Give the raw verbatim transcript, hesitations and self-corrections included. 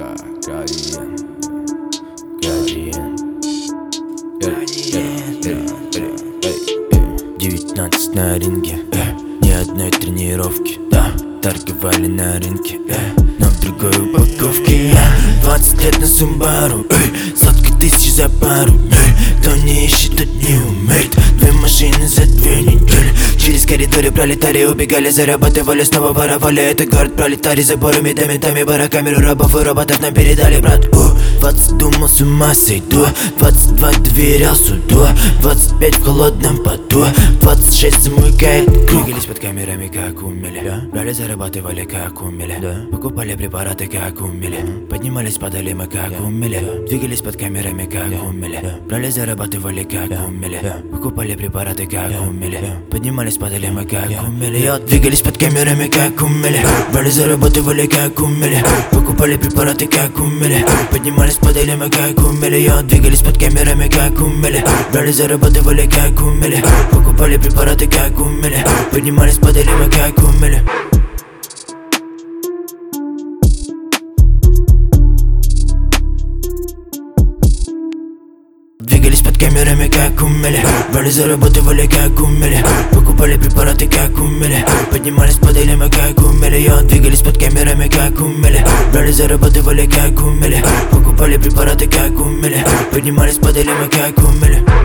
Кокаин. Девятнадцать на ринге, ни одной тренировки, торговали на рынке, но в другой упаковке. Двадцать лет на Сумбару, сотка тысяч за пару. Кто не ищет, тот не умеет. Две машины за две недели. Через коридоры пролетарии убегали, зарабатывали, снова воровали. Это город пролетарий, заборами, домитами, бараками, рабов и роботов нам передали, брат. Двадцать думал, с ума сойду. Двадцать два доверял суду. Двадцать пять в холодном поту. Двадцать шесть замыкает круг. Двигались под камерами, как умели, да? Брали, зарабатывали, как умели, да? Покупали препараты, как умели, поднимались, падали мы, как умели, двигались под камерами, как умели, брали, зарабатывали, как умели, покупали препараты, как умели, поднимались, падали мы, как умели, двигались под камерами, как умели, брали, зарабатывали, как умели, покупали препараты, как умели, поднимались, падали мы, как умели, двигались под камерами, как умели, брали, зарабатывали, как умели, покупали препараты, как умели, поднимались, падали мы, как умели. Двигались под камерами, как умели, брали, зарабатывали, как умели, покупали препараты, как умели, поднимались, падали мы, как умели, двигались под камерами, как умели, брали, зарабатывали, как умели, покупали препараты, как умели, поднимались, падали мы, как умели.